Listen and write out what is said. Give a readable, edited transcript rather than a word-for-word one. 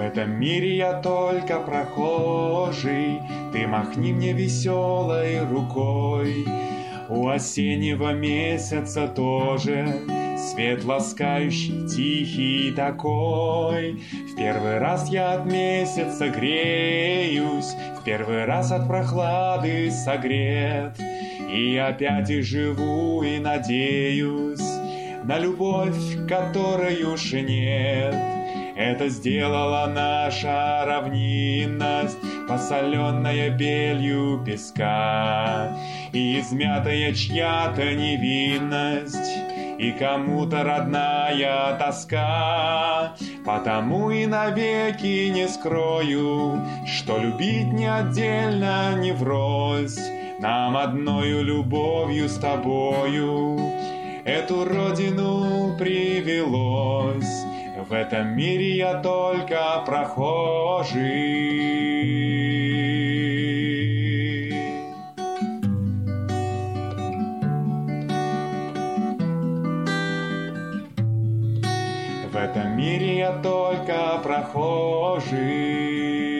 этом мире я только прохожий, ты махни мне веселой рукой. У осеннего месяца тоже свет ласкающий, тихий такой. В первый раз я от месяца греюсь, в первый раз от прохлады согрет. И опять и живу, и надеюсь на любовь, которой уж нет. Это сделала наша равнинность, посоленная белью песка, и измятая чья-то невинность, и кому-то родная тоска. Потому и навеки не скрою, что любить не отдельно, не врозь, нам одною любовью с тобою эту родину привелось. В этом мире я только прохожий. В этом мире я только прохожий.